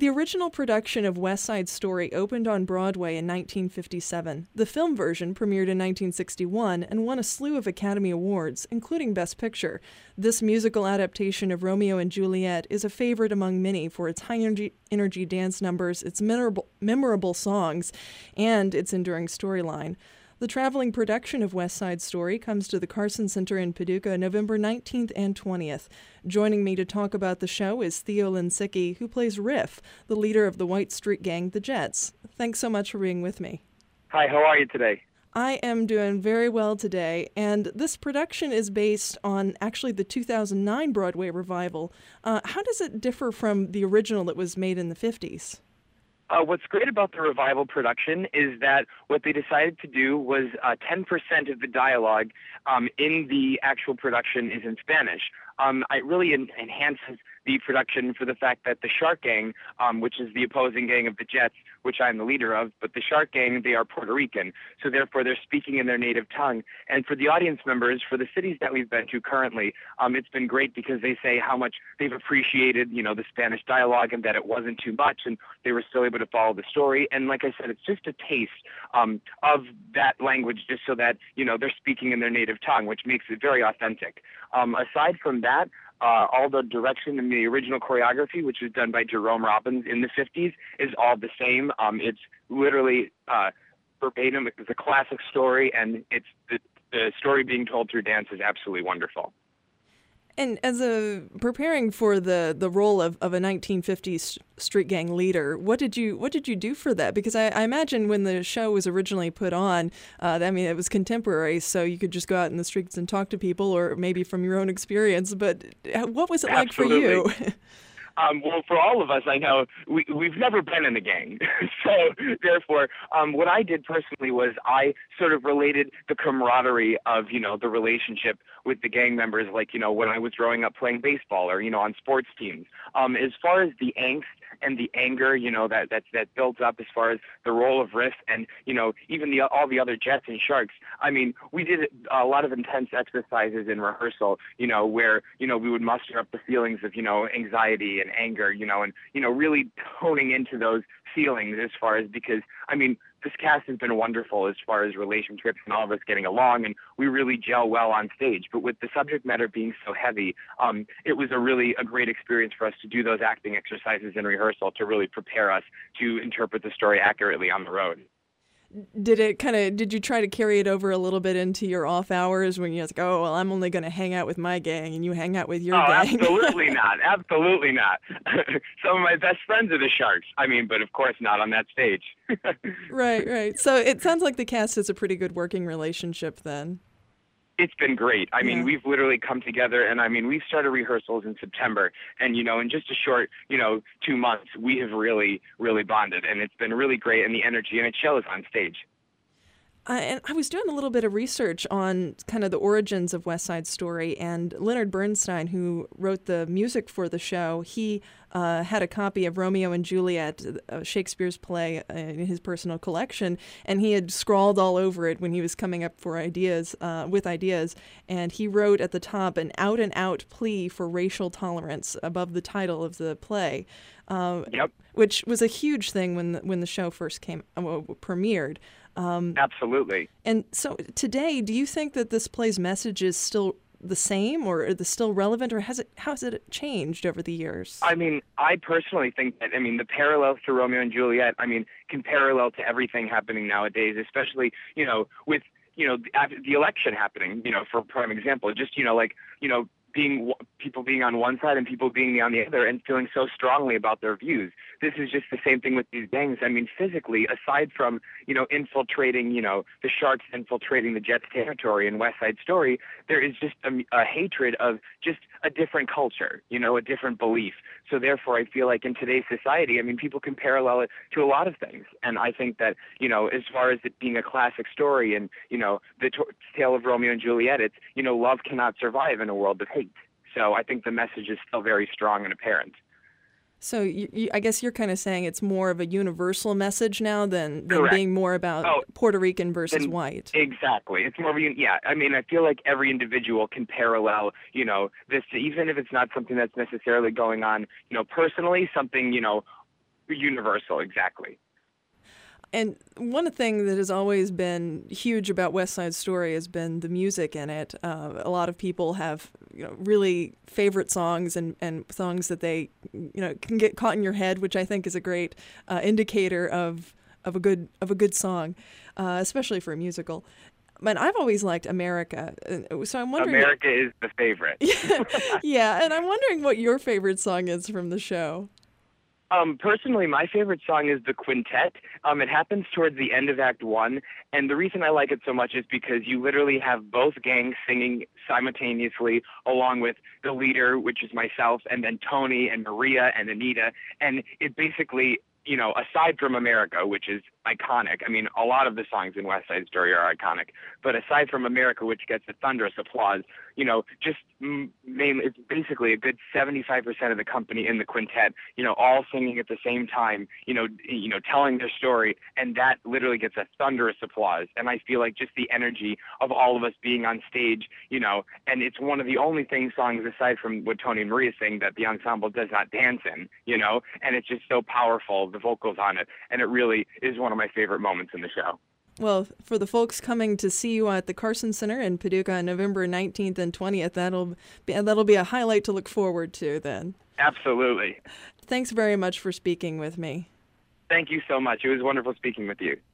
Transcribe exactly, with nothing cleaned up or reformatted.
The original production of West Side Story opened on Broadway in nineteen fifty-seven. The film version premiered in nineteen sixty-one and won a slew of Academy Awards, including Best Picture. This musical adaptation of Romeo and Juliet is a favorite among many for its high-energy energy dance numbers, its memorable, memorable songs, and its enduring storyline. The traveling production of West Side Story comes to the Carson Center in Paducah November nineteenth and twentieth. Joining me to talk about the show is Theo Linsicki, who plays Riff, the leader of the White Street Gang, the Jets. Thanks so much for being with me. Hi, how are you today? I am doing very well today, and this production is based on actually the two thousand nine Broadway revival. Uh, how does it differ from the original that was made in the fifties? Uh, what's great about the revival production is that what they decided to do was uh, ten percent of the dialogue um, in the actual production is in Spanish. Um, it really en- enhances the production for the fact that the Shark Gang, um, which is the opposing gang of the Jets, which I'm the leader of, but the Shark Gang, they are Puerto Rican. So therefore, they're speaking in their native tongue. And for the audience members, for the cities that we've been to currently, um, it's been great because they say how much they've appreciated, you know, the Spanish dialogue and that it wasn't too much and they were still able to follow the story. And like I said, it's just a taste um, of that language just so that, you know, they're speaking in their native tongue, which makes it very authentic. Um, aside from that, Uh, all the direction in the original choreography, which was done by Jerome Robbins in the fifties, is all the same. Um, it's literally uh, verbatim. It's a classic story, and it's the, the story being told through dance is absolutely wonderful. And as a preparing for the, the role of, of a nineteen fifties street gang leader, what did you what did you do for that? Because I, I imagine when the show was originally put on, uh, I mean, it was contemporary, so you could just go out in the streets and talk to people, or maybe from your own experience. But what was it like Absolutely. for you? Um, well, for all of us, I know we, we've never been in a gang. So therefore, um, what I did personally was I sort of related the camaraderie of, you know, the relationship with the gang members, like, you know, when I was growing up playing baseball or, you know, on sports teams. Um, as far as the angst and the anger, you know, that, that, that builds up as far as the role of Riff and, you know, even the, all the other Jets and Sharks. I mean, we did a lot of intense exercises in rehearsal, you know, where, you know, we would muster up the feelings of, you know, anxiety and anger, you know, and, you know, really honing into those feelings as far as, because, I mean, this cast has been wonderful as far as relationships and all of us getting along, and we really gel well on stage. But with the subject matter being so heavy, um, it was a really a great experience for us to do those acting exercises in rehearsal to really prepare us to interpret the story accurately on the road. Did it kind of, did you try to carry it over a little bit into your off hours when you're like, oh, well, I'm only going to hang out with my gang and you hang out with your oh, gang? Absolutely not. Absolutely not. Some of my best friends are the Sharks. I mean, but of course not on that stage. Right, right. So it sounds like the cast has a pretty good working relationship then. It's been great. I mean, Yeah. we've literally come together, and I mean, we've started rehearsals in September, and, you know, in just a short, you know, two months, we have really, really bonded, and it's been really great, and the energy, and it shows on stage. Uh, and I was doing a little bit of research on kind of the origins of West Side Story, and Leonard Bernstein, who wrote the music for the show, he uh, had a copy of Romeo and Juliet, uh, Shakespeare's play, uh, in his personal collection, and he had scrawled all over it when he was coming up for ideas, uh, with ideas, and he wrote at the top an out-and-out plea for racial tolerance above the title of the play. Uh, Yep. Which was a huge thing when the, when the show first came uh, premiered. Um, Absolutely. And so today, do you think that this play's message is still the same, or is it still relevant, or has it how has it changed over the years? I mean, I personally think that, I mean, the parallels to Romeo and Juliet, I mean, can parallel to everything happening nowadays, especially, you know, with, you know, the, the election happening, you know, for prime example, just, you know, like, you know, being people being on one side and people being on the other and feeling so strongly about their views. This is just the same thing with these gangs. I mean, physically, aside from, you know, infiltrating, you know, the Sharks infiltrating the Jets territory in West Side Story, there is just a, a hatred of just a different culture, you know, a different belief. So therefore, I feel like in today's society, I mean, people can parallel it to a lot of things. And I think that, you know, as far as it being a classic story and, you know, the t- tale of Romeo and Juliet, it's, you know, love cannot survive in a world of hate. So I think the message is still very strong and apparent. So you, you, I guess you're kind of saying it's more of a universal message now than, than Correct. being more about Oh, Puerto Rican versus then- white. Exactly. It's more of a, yeah, I mean, I feel like every individual can parallel, you know, this, even if it's not something that's necessarily going on, you know, personally, something, you know, universal, exactly. And one thing that has always been huge about West Side Story has been the music in it. Uh, a lot of people have, you know, really favorite songs and, and songs that they, you know, can get caught in your head, which I think is a great uh, indicator of of a good of a good song, uh, especially for a musical. But I've always liked America, uh, so I'm wondering. America is the favorite. yeah, yeah, and I'm wondering what your favorite song is from the show. Um, personally, my favorite song is The Quintet. Um, it happens towards the end of Act One, and the reason I like it so much is because you literally have both gangs singing simultaneously, along with the leader, which is myself, and then Tony and Maria and Anita, and it basically, you know, aside from America, which is iconic, I mean, a lot of the songs in West Side Story are iconic, but aside from America, which gets a thunderous applause, you know, just mm, mainly, it's basically a good seventy-five percent of the company in the quintet, you know, all singing at the same time, you know, you know, telling their story, and that literally gets a thunderous applause. And I feel like just the energy of all of us being on stage, you know, and it's one of the only thing songs aside from what Tony and Maria sing that the ensemble does not dance in, you know, and it's just so powerful, the vocals on it, and it really is one of my favorite moments in the show. Well, for the folks coming to see you at the Carson Center in Paducah on November nineteenth and twentieth, that'll be, that'll be a highlight to look forward to then. Absolutely. Thanks very much for speaking with me. Thank you so much. It was wonderful speaking with you.